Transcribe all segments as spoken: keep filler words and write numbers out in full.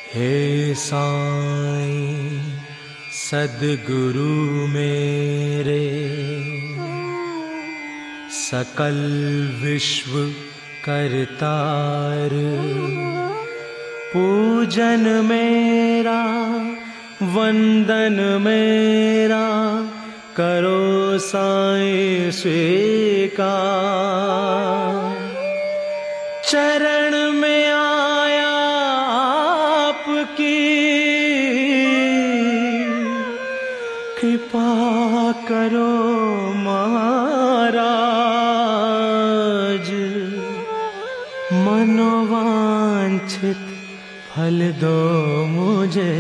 हे साईं सद्गुरु मेरे, सकल विश्व करतार, पूजन मेरा वंदन मेरा करो साईं स्वीकार। चरण में आया आपकी, कृपा करो महाराज। मनोवांछित फल दो मुझे,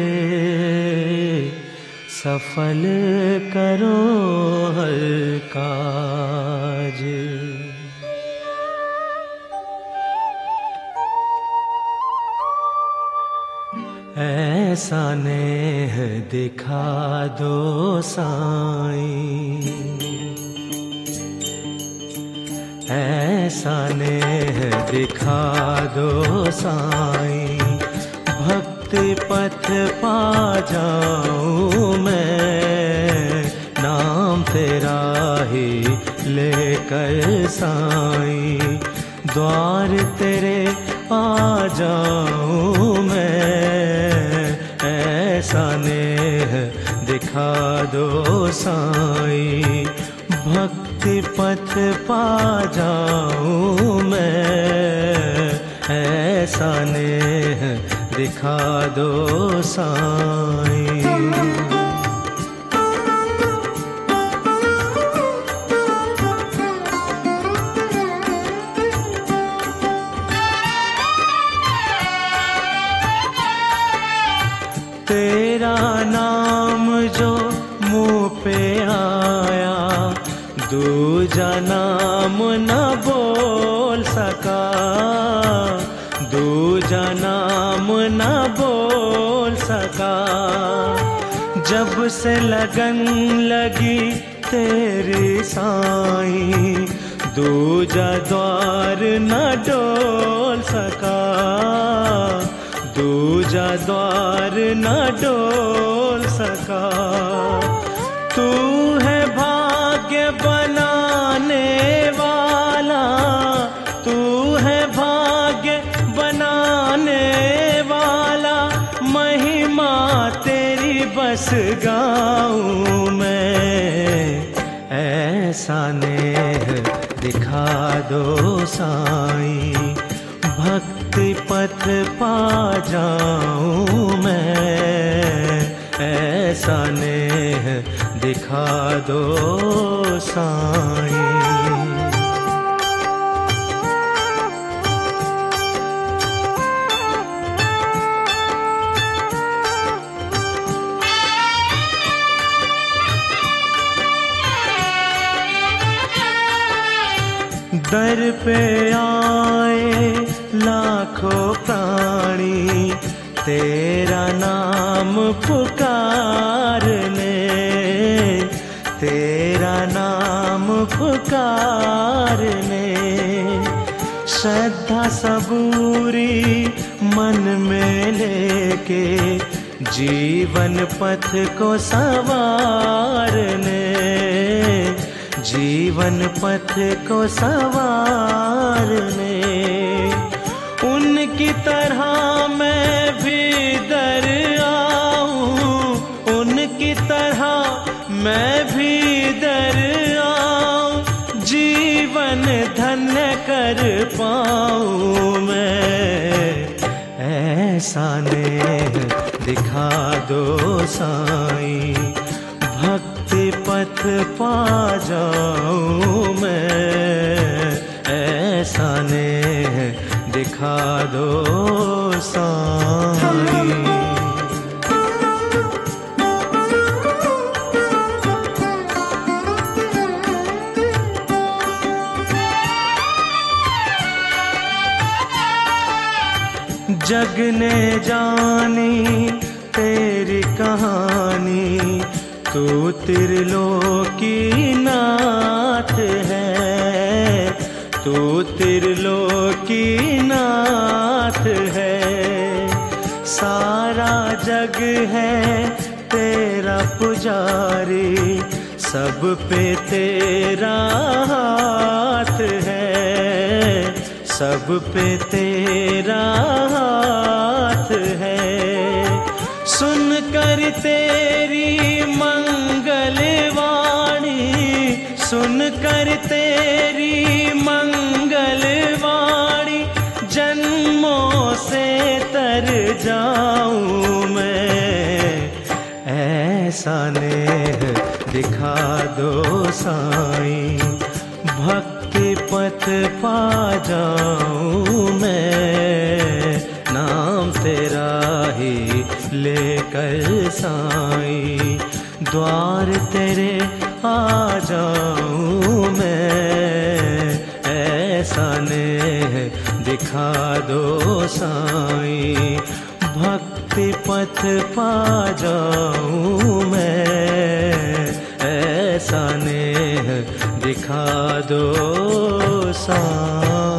सफल करो हर काज। ऐसा नेह दिखा दो साईं, ऐसा नेह दिखा दो साईं, भक्ति पथ पा जाऊं मैं, नाम तेरा ही लेकर साईं, द्वार तेरे आ जाऊं मैं। ऐसा नेह दिखा दो साईं, भक्ति पथ पा जाऊं मैं। ऐसा नेह दिखा दो साईं। तेरा नाम जो मुँह पे आया, दूजा नाम न बोल सका, दूजा नाम न बोल सका। जब से लगन लगी तेरी साईं, दूजा द्वार न डोल सका, दूजा द्वार न डोल सका। तू है भाग्य बनाने वाला, तू है भाग्य बनाने वाला, महिमा तेरी बस गाऊं मैं। ऐसा नेह दिखा दो साईं, भक्ति पथ पा जाऊं मैं। ऐसा नेह दिखा दो साईं। दर पे आए लाखों प्राणी, तेरा नाम पुकारने, तेरा नाम पुकारने। श्रद्धा सबूरी मन में लेके, जीवन पथ को संवारने, जीवन पथ को संवारने। उनकी तरह मैं भी दर आऊं, उनकी तरह मैं भी दर आऊं, जीवन धन्य कर पाऊं मैं। ऐसा नेह दिखा दो साईं, भक्ति पथ पा जाऊं मैं। ऐसा नेह दिखा दो साईं। जग ने जानी तेरी कहानी, तू त्रिलोकीनाथ है, तू त्रिलोकीनाथ है। सारे जग है तेरा पुजारी, सब पे तेरा हाथ है, सब पे तेरा हाथ है। सुन कर तेरी मंगलवाणी, सुन कर तेरी मंगलवाणी, जन्मों से तर जाऊं मैं। ऐसा नेह दिखा दो साईं, भक्ति पथ पा जाऊं मैं। नाम तेरा ही लेकर साईं, द्वार तेरे आ जाऊं मैं। ऐसा नेह दिखा दो साईं, भक्ति पथ पा जाऊं मैं। ऐसा नेह दिखा दो साईं।